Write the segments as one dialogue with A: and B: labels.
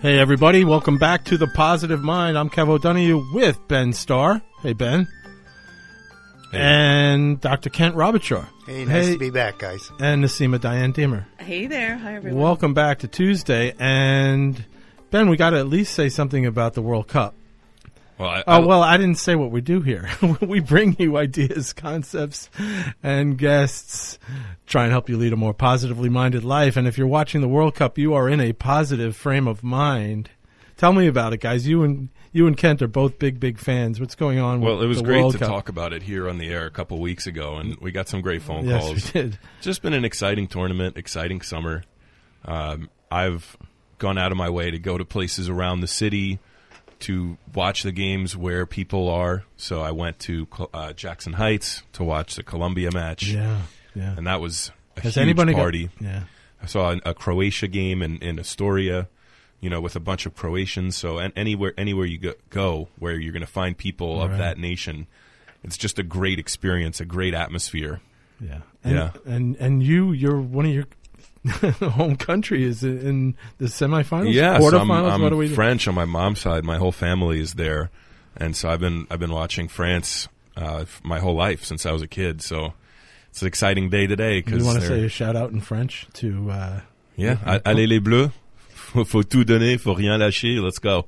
A: Hey, everybody. Welcome back to The Positive Mind. I'm Kev O'Donoghue with Ben Starr. Hey, Ben. Hey. And Dr. Kent Robertshaw.
B: Hey, nice to be back, guys.
A: And Naseema Diane Deemer.
C: Hey there. Hi, everyone.
A: Welcome back to Tuesday. And, Ben, we got to at least say something about the World Cup.
D: Well,
A: I didn't say what we do here. We bring you ideas, concepts, and guests, try and help you lead a more positively minded life. And if you're watching the World Cup, you are in a positive frame of mind. Tell me about it, guys. You and Kent are both big fans. What's going on with the World Cup?
D: Well, it was great to talk about it here on the air a couple weeks ago, and we got some great phone calls.
A: Yes, we did.
D: Just been an exciting tournament, exciting summer. I've gone out of my way to go to places around the city to watch the games where people are. So I went to Jackson Heights to watch the Colombia match.
A: Yeah.
D: And that was a huge party.
A: Yeah.
D: I saw a Croatia game in Astoria, with a bunch of Croatians. So anywhere you go where you're going to find people of that nation, it's just a great experience, a great atmosphere.
A: Yeah. And you're one of your home country is in the semifinals.
D: Yeah,
A: quarterfinals.
D: I'm French on my mom's side. My whole family is there, and so I've been watching France my whole life since I was a kid. So it's an exciting day today.
A: You want to say a shout out in French to?
D: Allez les Bleus, faut tout donner, faut rien lâcher. Let's go.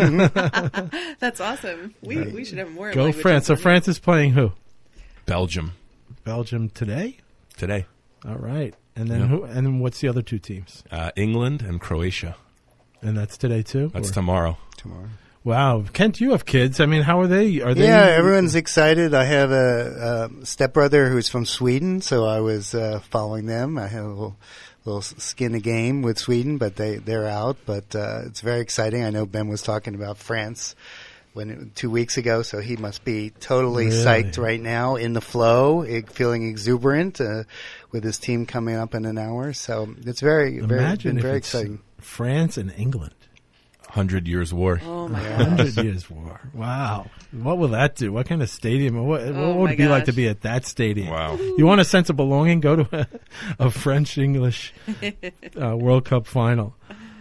C: That's awesome. We should have more.
A: Go France. So France is playing who?
D: Belgium.
A: Belgium today.
D: Today.
A: All right. And then who? And then what's the other two teams?
D: England and Croatia.
A: And that's today too.
D: That's tomorrow.
A: Wow, Kent, you have kids. I mean, how are they? Are they?
B: Yeah, everyone's excited. I have a stepbrother who's from Sweden, so I was following them. I have a little skin a game with Sweden, but they're out. But it's very exciting. I know Ben was talking about France 2 weeks ago, so he must be totally psyched right now, in the flow, feeling exuberant with his team coming up in an hour. So it's very exciting.
A: France and England.
D: 100 Years War.
C: Oh, my God.
A: 100 Years War. Wow. What will that do? What kind of stadium? What would it be like to be at that stadium?
D: Wow.
A: You want a sense of belonging? Go to a French-English World Cup final.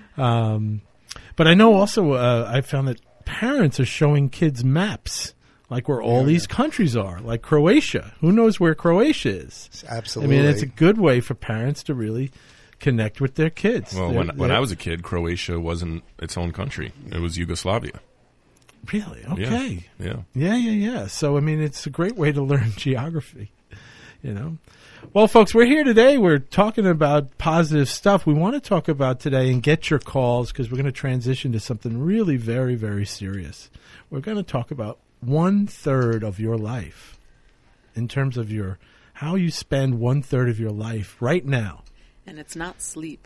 A: But I know also I found that parents are showing kids maps, like where all these countries are, like Croatia. Who knows where Croatia is?
B: Absolutely.
A: I mean, it's a good way for parents to really connect with their kids.
D: Well, when I was a kid, Croatia wasn't its own country. It was Yugoslavia.
A: Really? Okay.
D: Yeah.
A: So, I mean, it's a great way to learn geography, Well, folks, we're here today. We're talking about positive stuff. We want to talk about today and get your calls because we're going to transition to something really very, very serious. We're going to talk about 1/3 of your life in terms of how you spend 1/3 of your life right now.
C: And it's not sleep.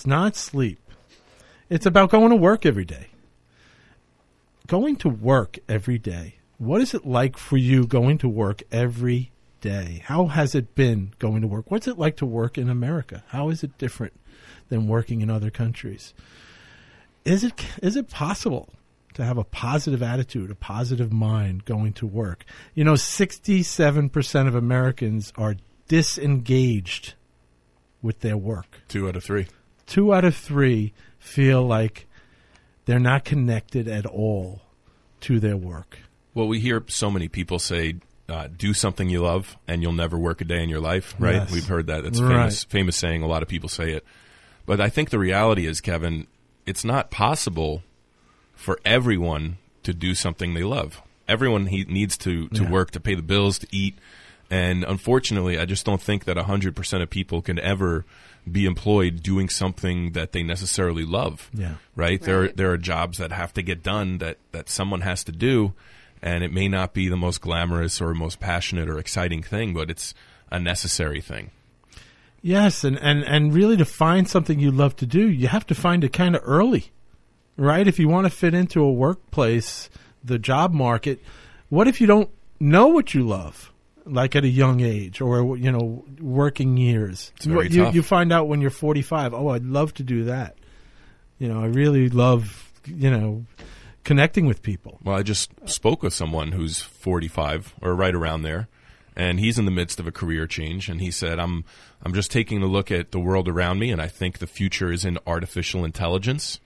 A: It's about going to work every day. Going to work every day. What is it like for you going to work every day? How has it been going to work? What's it like to work in America? How is it different than working in other countries? Is it possible to have a positive attitude, a positive mind going to work? 67% of Americans are disengaged with their work.
D: 2 out of 3.
A: 2 out of 3 feel like they're not connected at all to their work.
D: Well, we hear so many people say, do something you love and you'll never work a day in your life, right?
A: Yes.
D: We've heard that. It's famous saying. A lot of people say it. But I think the reality is, Kevin, it's not possible for everyone to do something they love. Everyone needs to work, to pay the bills, to eat. And unfortunately, I just don't think that 100% of people can ever be employed doing something that they necessarily love.
A: Yeah.
D: Right? There are jobs that have to get done that someone has to do, and it may not be the most glamorous or most passionate or exciting thing, but it's a necessary thing.
A: Yes, and really to find something you love to do, you have to find it kind of early, right? If you want to fit into a workplace, the job market, what if you don't know what you love? Like at a young age or, working years.
D: It's very tough.
A: You find out when you're 45, I'd love to do that. I really love, connecting with people.
D: Well, I just spoke with someone who's 45 or right around there, and he's in the midst of a career change, and he said, I'm just taking a look at the world around me, and I think the future is in artificial intelligence.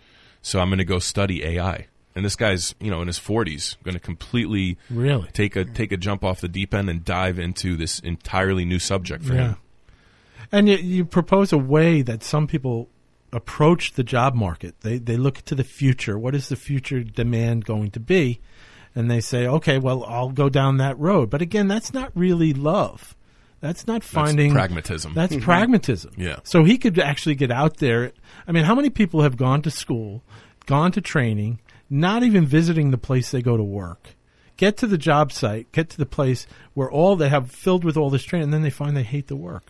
D: so I'm going to go study AI. And this guy's, in his 40s, going to completely
A: Really?
D: take a jump off the deep end and dive into this entirely new subject for him.
A: And you propose a way that some people approach the job market. They look to the future. What is the future demand going to be? And they say, okay, well, I'll go down that road. But again, that's not really love. That's not finding...
D: That's pragmatism.
A: That's pragmatism.
D: Yeah.
A: So he could actually get out there. I mean, how many people have gone to school, gone to training, not even visiting the place they go to work, get to the job site, get to the place where all they have filled with all this training, and then they find they hate the work?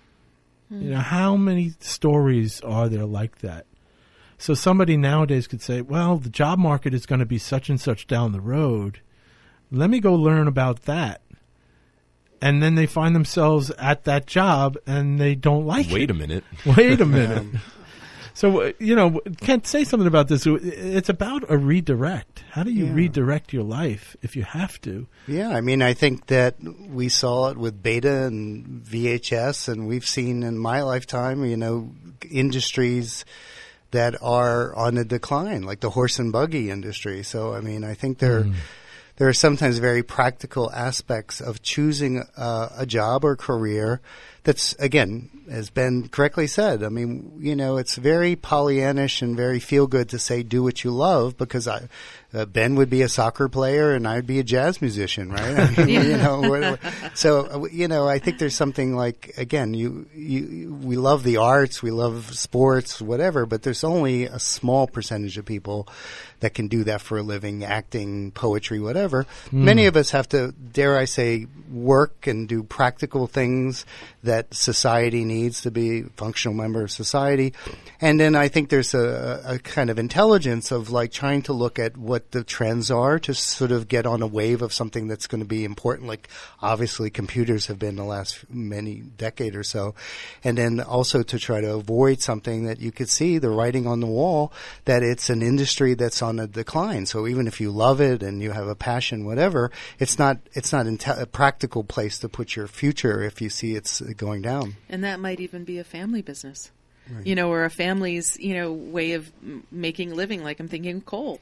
A: How many stories are there like that? So somebody nowadays could say, well, the job market is going to be such and such down the road. Let me go learn about that. And then they find themselves at that job and they don't like it.
D: Wait a minute.
A: Wait a minute. So, Kent, say something about this. It's about a redirect. How do you redirect your life if you have to?
B: Yeah, I mean, I think that we saw it with Beta and VHS, and we've seen in my lifetime, industries that are on a decline, like the horse and buggy industry. So, I mean, I think there are sometimes very practical aspects of choosing a job or career that's, again, as Ben correctly said, I mean, it's very Pollyannish and very feel-good to say do what you love, because Ben would be a soccer player and I would be a jazz musician, right? I mean, so, I think there's something like, again, we love the arts, we love sports, whatever, but there's only a small percentage of people that can do that for a living, acting, poetry, whatever. Many of us have to, dare I say, work and do practical things that society needs to be a functional member of society. And then I think there's a kind of intelligence of like trying to look at what the trends are to sort of get on a wave of something that's going to be important, like obviously computers have been the last many decade or so. And then also to try to avoid something that you could see the writing on the wall, that it's an industry that's on a decline. So even if you love it and you have a passion, whatever, it's not a practical place to put your future if you see it's going down.
C: And that might even be a family business,
B: Right.
C: or a family's, way of making a living. Like I'm thinking coal,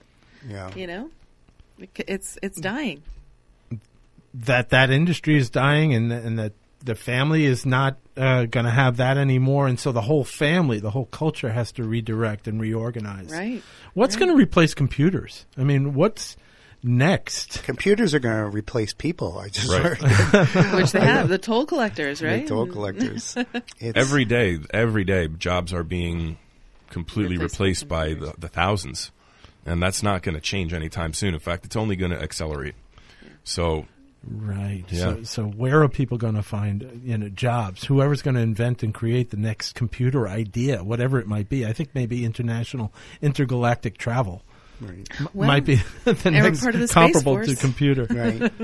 C: it's dying.
A: That industry is dying, and that the family is not going to have that anymore, and so the whole family, the whole culture has to redirect and reorganize.
C: Right.
A: What's going to replace computers? I mean, what's next?
B: Computers are going to replace people. I just
D: Right.
B: heard.
C: Which they have, the toll collectors, right?
B: The toll collectors. It's,
D: Every day, jobs are being completely replaced by the thousands. And that's not going to change anytime soon. In fact, it's only going to accelerate. So,
A: Right.
D: Yeah.
A: So where are people going to find jobs? Whoever's going to invent and create the next computer idea, whatever it might be. I think maybe intergalactic travel
B: right.
A: might be the next
C: part of the Space
A: comparable to
C: Force.
A: computer.
B: Right.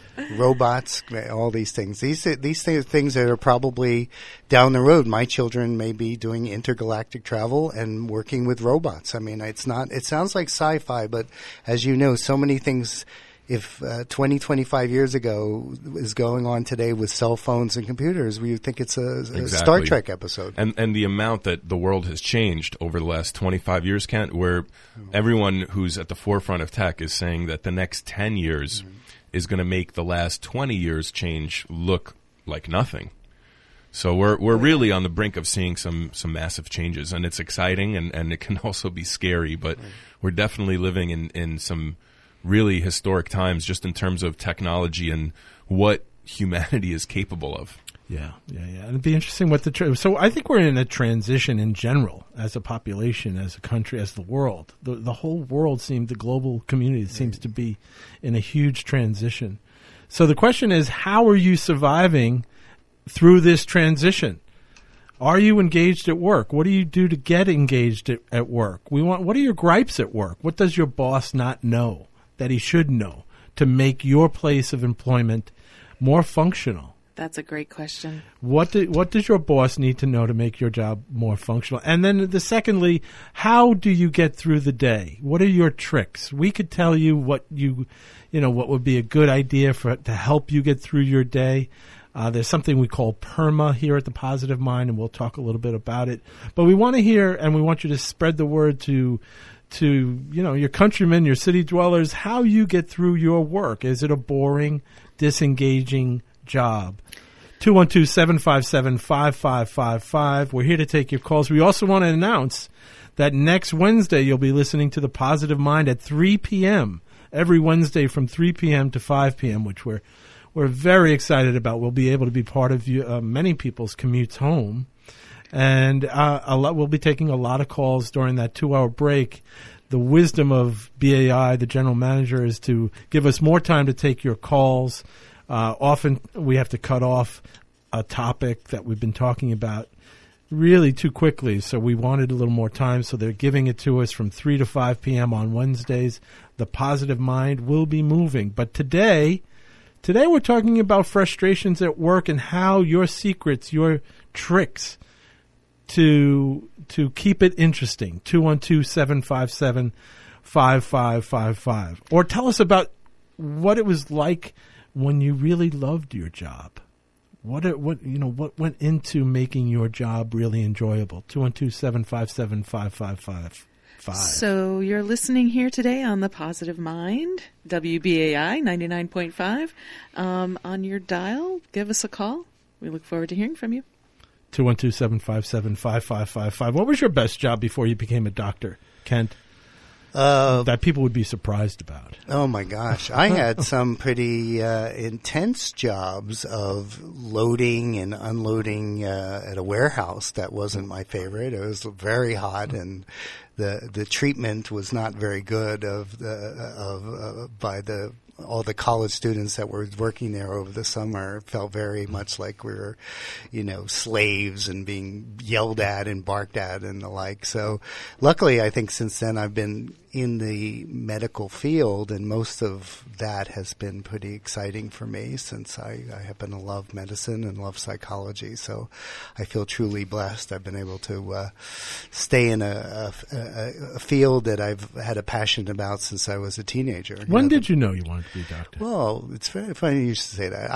B: Robots, all these things. These things that are probably down the road. My children may be doing intergalactic travel and working with robots. I mean, it sounds like sci-fi, but as you know, so many things, if 20, 25 years ago is going on today with cell phones and computers, we would think it's a Star Trek episode.
D: And the amount that the world has changed over the last 25 years, Kent, where everyone who's at the forefront of tech is saying that the next 10 years is going to make the last 20 years change look like nothing. So we're really on the brink of seeing some massive changes, and it's exciting, and it can also be scary, but we're definitely living in some really historic times just in terms of technology and what humanity is capable of.
A: Yeah. And it'd be interesting what so I think we're in a transition in general as a population, as a country, as the world. The whole world the global community seems to be in a huge transition. So the question is, how are you surviving through this transition? Are you engaged at work? What do you do to get engaged at work? What are your gripes at work? What does your boss not know that he should know to make your place of employment more functional?
C: That's a great question.
A: What does your boss need to know to make your job more functional? And then secondly, how do you get through the day? What are your tricks? We could tell you what what would be a good idea to help you get through your day. There's something we call PERMA here at the Positive Mind, and we'll talk a little bit about it. But we want to hear, and we want you to spread the word to to, your countrymen, your city dwellers, how you get through your work. Is it a boring, disengaging job? 212-757-5555. We're here to take your calls. We also want to announce that next Wednesday you'll be listening to The Positive Mind at 3 p.m. every Wednesday from 3 p.m. to 5 p.m., which we're very excited about. We'll be able to be part of many people's commutes home. And we'll be taking a lot of calls during that 2-hour break. The wisdom of BAI, the general manager, is to give us more time to take your calls. Often we have to cut off a topic that we've been talking about really too quickly, so we wanted a little more time, so they're giving it to us from 3 to 5 p.m. on Wednesdays. The Positive Mind will be moving. But today we're talking about frustrations at work and how your secrets, your tricks to keep it interesting. 212-757-5555. Or tell us about what it was like when you really loved your job. What went into making your job really enjoyable? 212-757-5555.
C: So you're listening here today on The Positive Mind, WBAI 99.5. On your dial, give us a call. We look forward to hearing from you.
A: 212-757-5555. What was your best job before you became a doctor, Kent? That people would be surprised about.
B: Oh my gosh. I had some pretty intense jobs of loading and unloading at a warehouse. That wasn't my favorite. It was very hot, and the treatment was not very good by all the college students that were working there over the summer. It felt very much like we were, slaves and being yelled at and barked at and the like. So luckily, I think since then I've been in the medical field, and most of that has been pretty exciting for me since I happen to love medicine and love psychology. So I feel truly blessed. I've been able to stay in a field that I've had a passion about since I was a teenager.
A: When did you know you wanted to be a doctor?
B: Well, it's very funny you should say that.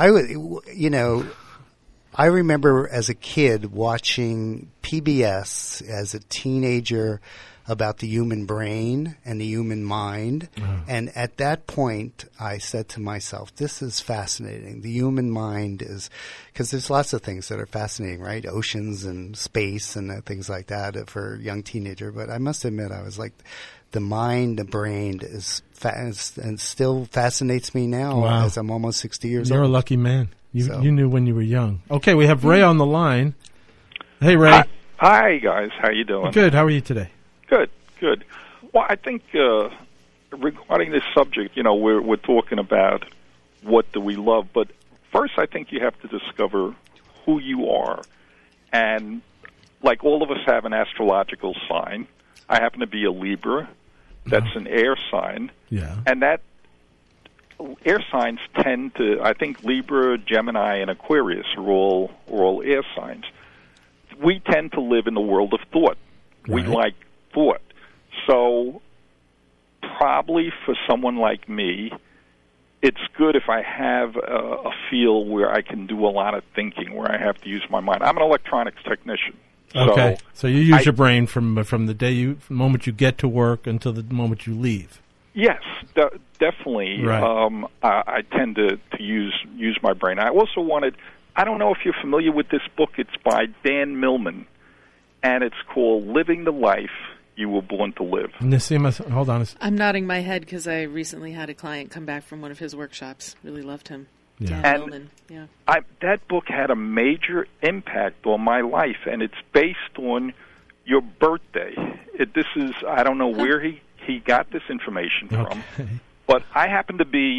B: I remember as a kid watching PBS as a teenager about the human brain and the human mind. And at that point, I said to myself, this is fascinating. The human mind is, because there's lots of things that are fascinating, right? Oceans and space and things like that for a young teenager. But I must admit, I was like, the mind, the brain is and still fascinates me now as I'm almost 60 years old.
A: You're a lucky man. You knew when you were young. Okay, we have Ray on the line. Hey, Ray.
E: Hi, guys. How you doing?
A: Good. How are you today?
E: Good. Well, I think regarding this subject, we're talking about what do we love, but first I think you have to discover who you are. And like all of us have an astrological sign. I happen to be a Libra. That's an air sign.
A: Yeah.
E: And that air signs tend to, I think Libra, Gemini, and Aquarius are all air signs. We tend to live in the world of thought.
A: Right.
E: We like thought. So probably for someone like me, it's good if I have a field where I can do a lot of thinking, where I have to use my mind. I'm an electronics technician.
A: Okay, so you use your brain from the moment you get to work until the moment you leave.
E: Yes, definitely.
A: Right.
E: I tend to use my brain. I also wanted, I don't know if you're familiar with this book. It's by Dan Millman, and it's called Living the Life You Were Born to Live.
A: Nassima, hold on.
C: I'm nodding my head because I recently had a client come back from one of his workshops. Really loved him.
A: Yeah.
C: Dan Millman. Yeah.
E: That book had a major impact on my life, and it's based on your birthday. I don't know where he got this information from, but I happen to be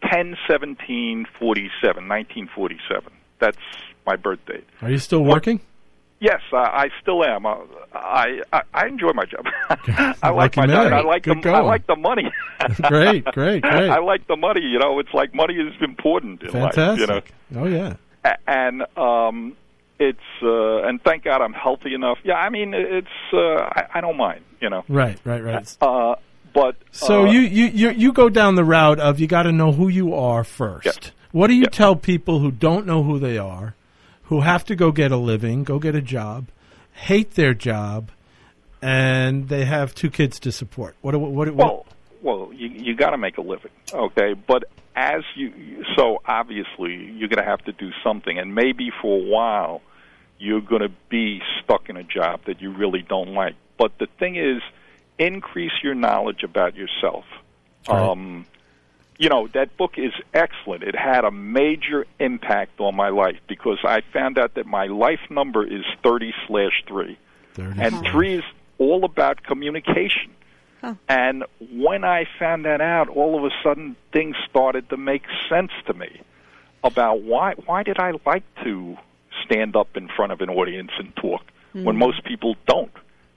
E: 10/17/47, 1947. That's my birth date.
A: Are you still working?
E: Yes, I still am. I enjoy my job. I like my
A: man.
E: job. I like the money.
A: Great.
E: I like the money. It's like money is important in
A: Fantastic.
E: life.
A: Oh yeah.
E: And it's and thank God I'm healthy enough. Yeah, I mean it's I don't mind.
A: Right.
E: But
A: so you go down the route of you got to know who you are first.
E: Yep.
A: What do you tell people who don't know who they are, who have to go get a living, go get a job, hate their job, and they have 2 kids to support. What
E: Well, you got to make a living, okay? But so obviously you're going to have to do something, and maybe for a while you're going to be stuck in a job that you really don't like. But the thing is, increase your knowledge about yourself.
A: Right.
E: That book is excellent. It had a major impact on my life because I found out that my life number is 30/3. And 3 is all about communication. Huh. And when I found that out, all of a sudden things started to make sense to me about why did I like to stand up in front of an audience and talk when most people don't,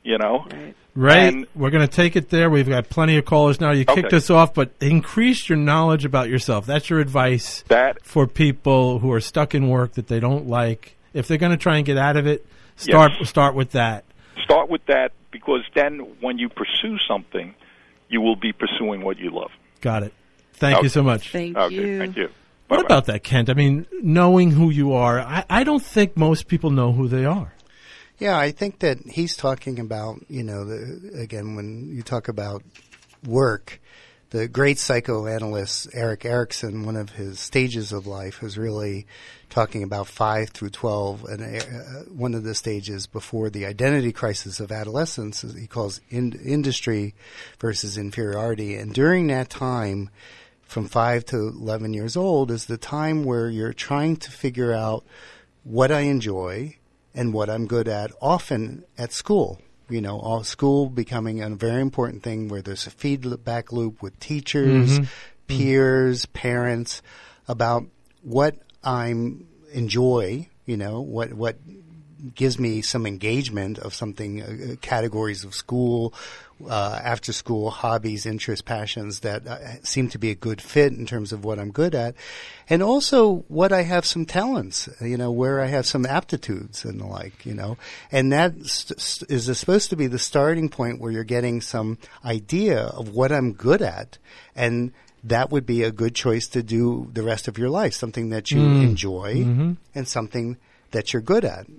A: Right.
E: And
A: we're going to take it there. We've got plenty of callers now. You kicked us off, but increase your knowledge about yourself. That's your advice for people who are stuck in work that they don't like. If they're going to try and get out of it, start with that.
E: Start with that, because then when you pursue something, you will be pursuing what you love.
A: Got it. Thank you so much.
C: Thank
E: you. Thank you.
A: What about that, Kent? I mean, knowing who you are, I don't think most people know who they are.
B: Yeah, I think that he's talking about, again, when you talk about work, the great psychoanalyst Erik Erikson, one of his stages of life was really talking about 5 through 12, and one of the stages before the identity crisis of adolescence he calls industry versus inferiority. And during that time, from 5 to 11 years old, is the time where you're trying to figure out what I enjoy and what I'm good at, often at school. School becoming a very important thing where there's a feedback loop with teachers, peers, parents, about what I enjoy, what gives me some engagement of something, categories of school, after school, hobbies, interests, passions that seem to be a good fit in terms of what I'm good at. And also what I have some talents, where I have some aptitudes and the like, and that is supposed to be the starting point where you're getting some idea of what I'm good at, and that would be a good choice to do the rest of your life, something that you enjoy and something that you're good at.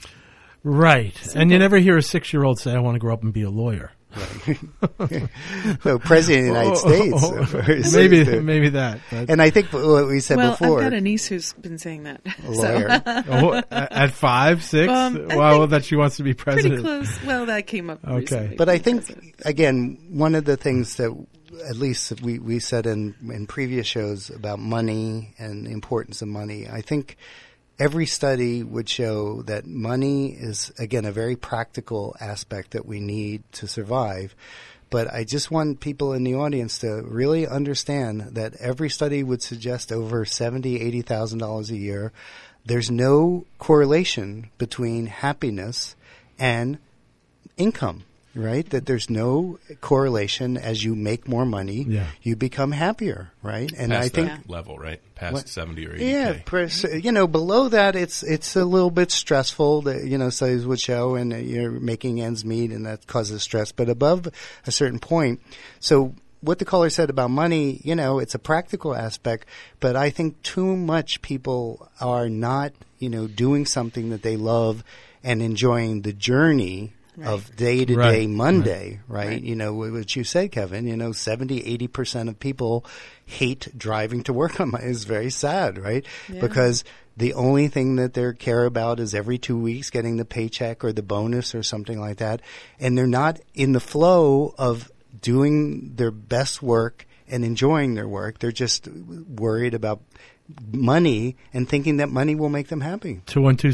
A: Right. And you never hear a 6-year-old say, I want to grow up and be a lawyer.
B: Right. So President of the United States.
A: Maybe that.
B: And I think what we said before.
C: Well, I've got a niece who's been saying that.
B: A lawyer.
A: At 5, 6? That she wants to be president.
C: Pretty close. Well, that came up recently.
B: But I think, again, one of the things that at least we said in previous shows about money and the importance of money, I think every study would show that money is, again, a very practical aspect that we need to survive. But I just want people in the audience to really understand that every study would suggest over $70,000, $80,000 a year. There's no correlation between happiness and income. Right? That there's no correlation. As you make more money, you become happier, right? And
D: past
B: I think
D: that level, right? Past 70 or 80K.
B: Yeah, below that, it's a little bit stressful. Studies would show, and you're making ends meet, and that causes stress. But above a certain point, so what the caller said about money, it's a practical aspect. But I think too much people are not, doing something that they love and enjoying the journey. Right. Of day-to-day Monday, right? What you said, Kevin, 70-80% of people hate driving to work on Monday. It's very sad, right? Yeah. Because the only thing that they care about is every 2 weeks getting the paycheck or the bonus or something like that. And they're not in the flow of doing their best work and enjoying their work. They're just worried about money and thinking that money will make them happy.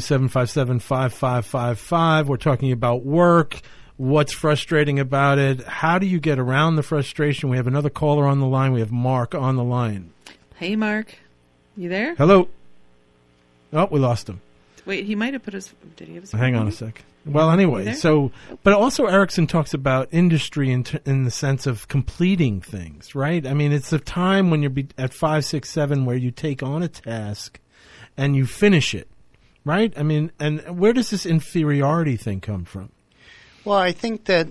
A: 212-757-5555. We're talking about work. What's frustrating about it? How do you get around the frustration? We have another caller on the line. We have Mark on the line.
C: Hey, Mark. You there?
A: Hello. Oh, we lost him.
C: Wait, he might have put his... Did he have his...
A: Hang on a sec. Well, anyway, but also Erikson talks about industry in the sense of completing things, right? I mean, it's a time when you're at 5, 6, 7 where you take on a task and you finish it, right? I mean, and where does this inferiority thing come from?
B: Well, I think that,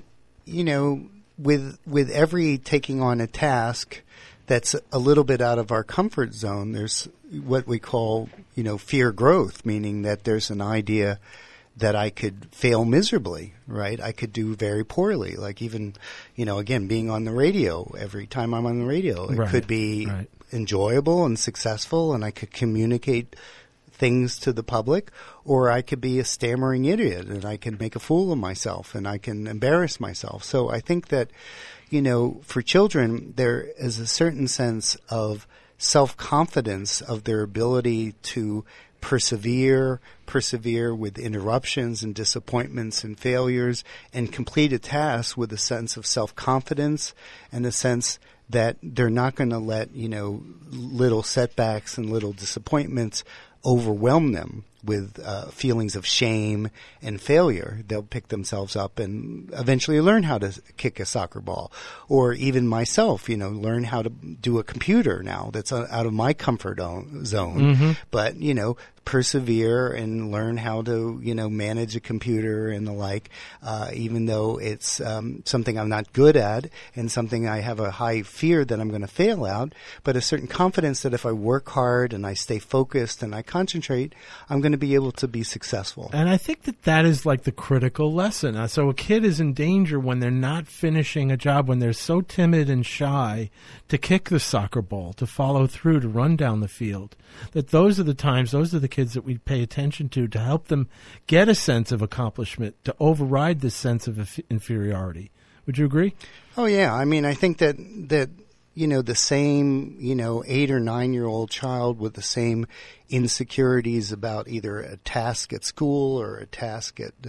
B: with every taking on a task that's a little bit out of our comfort zone, there's what we call, fear growth, meaning that there's an idea that I could fail miserably, right? I could do very poorly. Like even, again, being on the radio, every time I'm on the radio, it could be enjoyable and successful, and I could communicate things to the public, or I could be a stammering idiot and I can make a fool of myself and I can embarrass myself. So I think that, for children, there is a certain sense of self-confidence of their ability to persevere with interruptions and disappointments and failures, and complete a task with a sense of self-confidence and a sense that they're not going to let, little setbacks and little disappointments overwhelm them with feelings of shame and failure. They'll pick themselves up and eventually learn how to kick a soccer ball. Or even myself, learn how to do a computer now that's out of my comfort zone. But, persevere and learn how to, manage a computer and the like, even though it's something I'm not good at and something I have a high fear that I'm going to fail at, but a certain confidence that if I work hard and I stay focused and I concentrate, I'm going to be able to be successful.
A: And I think that is like the critical lesson. So a kid is in danger when they're not finishing a job, when they're so timid and shy to kick the soccer ball, to follow through, to run down the field, that those are the times, those are the kids that we pay attention to help them get a sense of accomplishment, to override this sense of inferiority. Would you agree?
B: Oh, yeah. I mean, I think that the same, 8 or 9-year-old child with the same insecurities about either a task at school or a task at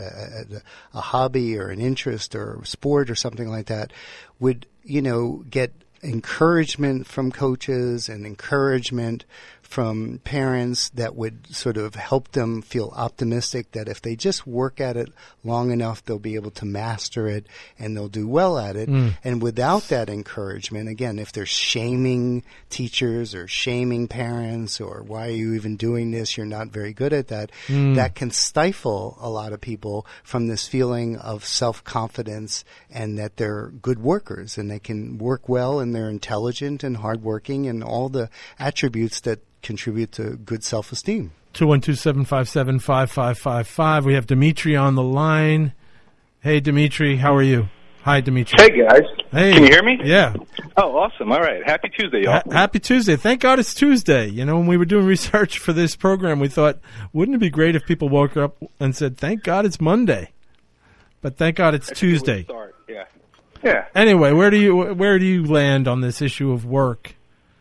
B: a hobby or an interest or a sport or something like that would, get encouragement from coaches and encouragement from parents that would sort of help them feel optimistic that if they just work at it long enough, they'll be able to master it and they'll do well at it. And without that encouragement, again, if they're shaming teachers or shaming parents or why are you even doing this, you're not very good at that, that can stifle a lot of people from this feeling of self-confidence and that they're good workers and they can work well and they're intelligent and hardworking and all the attributes that contribute to good self-esteem.
A: 212-757-5555. We have Dimitri on the line. Hey, Dimitri, how are you? Hi, Dimitri.
F: Hey, guys.
A: Hey.
F: Can you hear me?
A: Yeah.
F: Oh, awesome. All right. Happy Tuesday, y'all.
A: Happy Tuesday. Thank God it's Tuesday. When we were doing research for this program, we thought, wouldn't it be great if people woke up and said, thank God it's Monday. But thank God it's Tuesday.
F: Start. Yeah. Yeah.
A: Anyway, where do you land on this issue of work?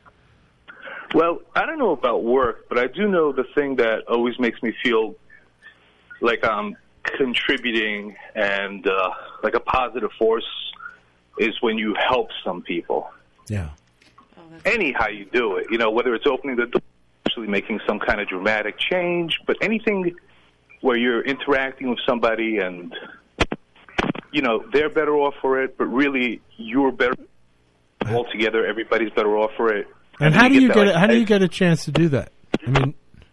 F: Well, I don't know about work, but I do know the thing that always makes me feel like I'm contributing and like a positive force is when you help some people.
A: Yeah.
F: Anyhow you do it, whether it's opening the door, actually making some kind of dramatic change, but anything where you're interacting with somebody and, they're better off for it, but really you're better altogether. Everybody's better off for it.
A: And how do you get a chance to do that? I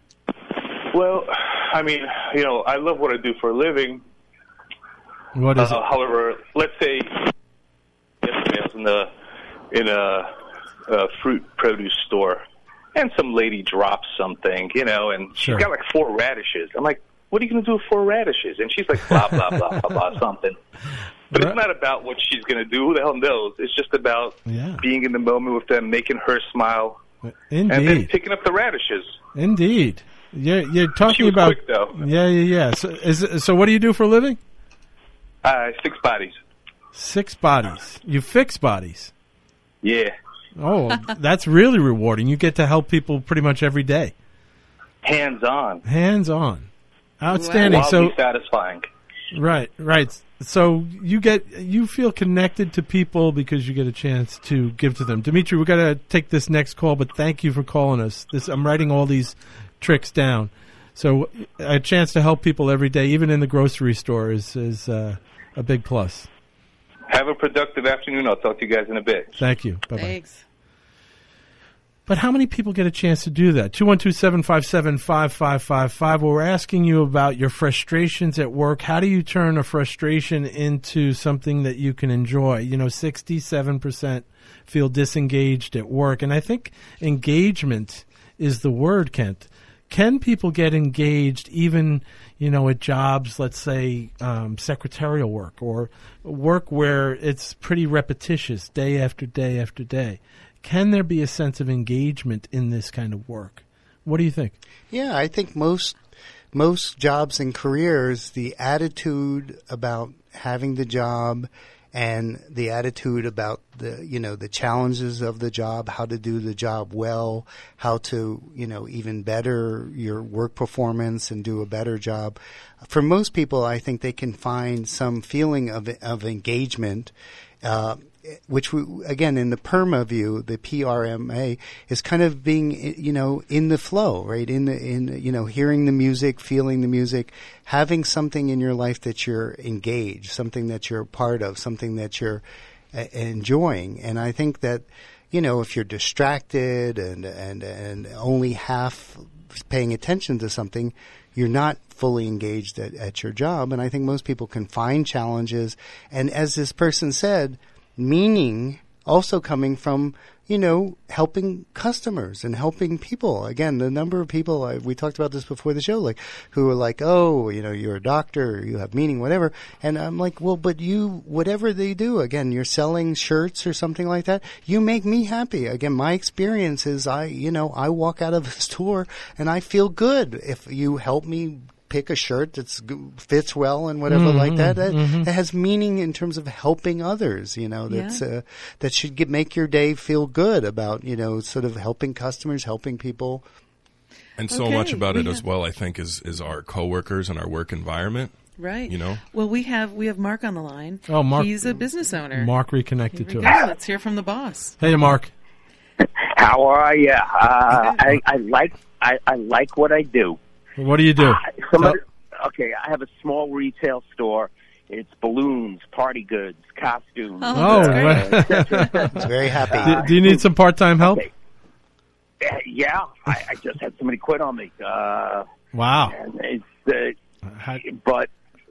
F: love what I do for a living.
A: What is it?
F: However, let's say yesterday I was in a fruit produce store, and some lady drops something, and she's got like 4 radishes. I'm like, what are you going to do with 4 radishes? And she's like, blah, blah, blah, blah, blah, something. But it's not about what she's going to do. Who the hell knows? It's just about being in the moment with them, making her smile,
A: Indeed.
F: and then picking up the radishes.
A: Indeed. You're talking
F: she was
A: about...
F: quick, though.
A: Yeah. So what do you do for a living?
F: 6 bodies.
A: 6 bodies. You fix bodies.
F: Yeah.
A: Oh, that's really rewarding. You get to help people pretty much every day.
F: Hands-on.
A: Hands-on. Outstanding.
F: Wildly satisfying.
A: Right. So you feel connected to people because you get a chance to give to them. Dimitri, we've got to take this next call, but thank you for calling us. I'm writing all these tricks down. So a chance to help people every day, even in the grocery store, is a big plus.
F: Have a productive afternoon. I'll talk to you guys in a bit.
A: Thank you. Bye-bye.
C: Thanks.
A: But how many people get a chance to do that? 212-757-5555. We're asking you about your frustrations at work. How do you turn a frustration into something that you can enjoy? 67% feel disengaged at work. And I think engagement is the word, Kent. Can people get engaged even, at jobs, let's say secretarial work or work where it's pretty repetitious day after day after day. Can there be a sense of engagement in this kind of work? What do you think?
B: Yeah, I think most jobs and careers, the attitude about having the job and the attitude about the challenges of the job, how to do the job well, how to, even better your work performance and do a better job. For most people, I think they can find some feeling of engagement, which again, in the PERMA view, the PRMA is kind of being, in the flow, right? Hearing the music, feeling the music, having something in your life that you're engaged, something that you're a part of, something that you're enjoying. And I think that, if you're distracted and only half paying attention to something, you're not fully engaged at your job. And I think most people can find challenges. And as this person said, meaning also coming from, helping customers and helping people. Again, the number of people, we talked about this before the show, who are like, oh, you're a doctor, you have meaning, whatever. And I'm like, well, but whatever they do, again, you're selling shirts or something like that, you make me happy. Again, my experience is I walk out of a store and I feel good if you help me pick a shirt that fits well and whatever like that. That has meaning in terms of helping others, that should make your day feel good about, sort of helping customers, helping people.
D: And so much about it as well, I think, is our coworkers and our work environment.
C: Right. Well, we have Mark on the line.
A: Oh, Mark.
C: He's a business owner.
A: Mark reconnected to us.
C: Let's hear from the boss.
A: Hey, Mark.
G: How are you? I like what I do.
A: What do you do?
G: Okay, I have a small retail store. It's balloons, party goods, costumes.
B: It's very happy.
A: Do you need some part-time help?
G: Okay. Yeah, I just had somebody quit on me.
A: Wow.
G: And but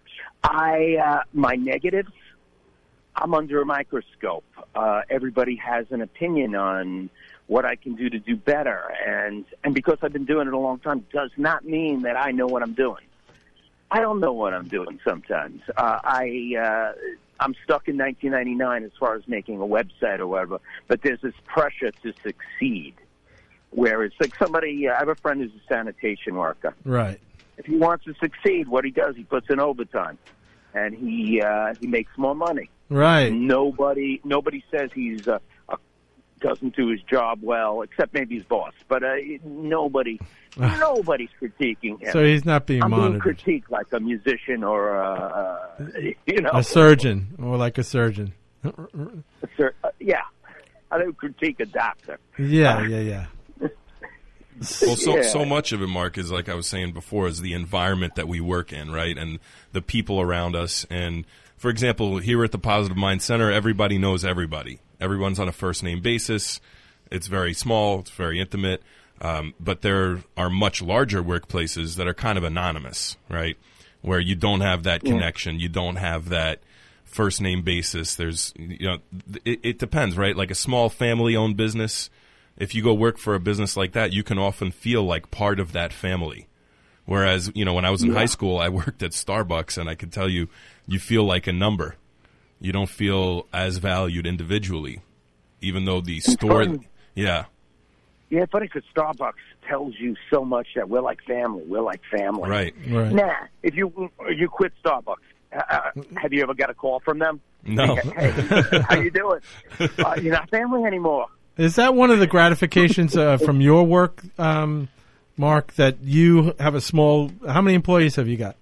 G: my negatives, I'm under a microscope. Everybody has an opinion on what I can do to do better. And because I've been doing it a long time does not mean that I know what I'm doing. I don't know what I'm doing sometimes. I'm stuck in 1999 as far as making a website or whatever, but there's this pressure to succeed where it's like I have a friend who's a sanitation worker.
A: Right.
G: If he wants to succeed, what he does, he puts in overtime and he makes more money.
A: Right.
G: Nobody says he's doesn't do his job well, except maybe his boss. But nobody's critiquing him.
A: So he's not being monitored.
G: I'm being critiqued like a musician or
A: a surgeon, or like a surgeon.
G: Yeah, I don't critique a doctor.
A: Yeah.
D: Well, so much of it, Mark, is like I was saying before, is the environment that we work in, right, and the people around us. And for example, here at the Positive Mind Center, everybody knows everybody. Everyone's on a first-name basis. It's very small. It's very intimate. But there are much larger workplaces that are kind of anonymous, right, where you don't have that connection. You don't have that first-name basis. There's, it depends, right? Like a small family-owned business, if you go work for a business like that, you can often feel like part of that family. Whereas, when I was in high school, I worked at Starbucks, and I could tell you feel like a number. You don't feel as valued individually, even though the store, Yeah,
G: it's funny because Starbucks tells you so much that we're like family. We're like family.
D: Right.
G: Nah, if you quit Starbucks, have you ever got a call from them?
D: No.
G: Hey, how you doing? You're not family anymore.
A: Is that one of the gratifications from your work, Mark, that you have a small... How many employees have you got?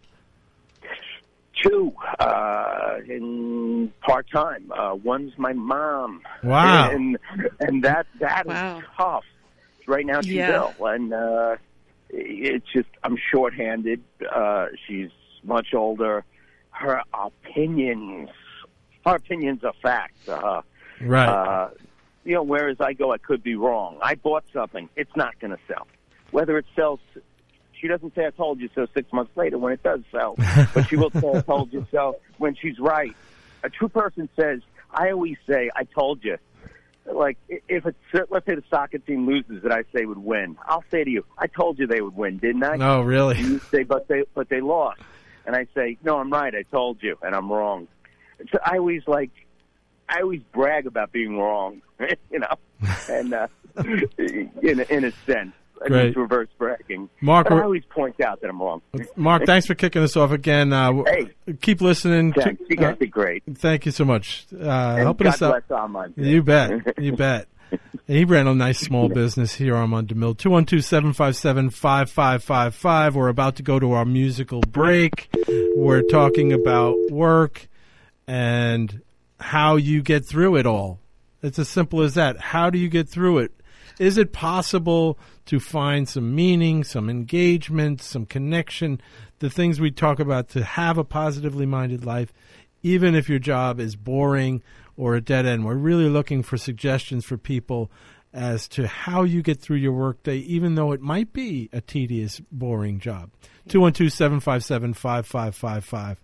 G: 2 in part-time. One's my mom.
A: Wow.
G: And that is tough. Right now she's ill. And it's just, I'm shorthanded. She's much older. Her opinions are facts.
A: Right.
G: Whereas I go, I could be wrong. I bought something. It's not going to sell. Whether it sells... She doesn't say I told you so 6 months later when it does sell, but she will say I told you so when she's right. A true person says, I always say I told you, like if it's, let's say the soccer team loses that I say would win, I'll say to you, I told you they would win, didn't I?
A: No, really.
G: And you say, but they lost, and I say, no, I'm right. I told you, and I'm wrong. So I always brag about being wrong, you know, and in a sense. I mean, it's reverse bragging.
A: Mark,
G: but I always point out that I'm wrong.
A: Mark, thanks for kicking us off again.
G: Hey,
A: keep listening.
G: Thanks. You guys did great.
A: Thank you so much. Helping
G: God
A: us out.
G: bless Armand.
A: You bet. You bet. And he ran a nice small business here, Armand DeMille. 212-757-5555. We're about to go to our musical break. We're talking about work and how you get through it all. It's as simple as that. How do you get through it? Is it possible to find some meaning, some engagement, some connection, the things we talk about, to have a positively minded life, even if your job is boring or a dead end? We're really looking for suggestions for people as to how you get through your workday, even though it might be a tedious, boring job. 212-757-5555.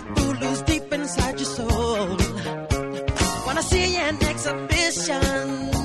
H: Wanna see an exhibition.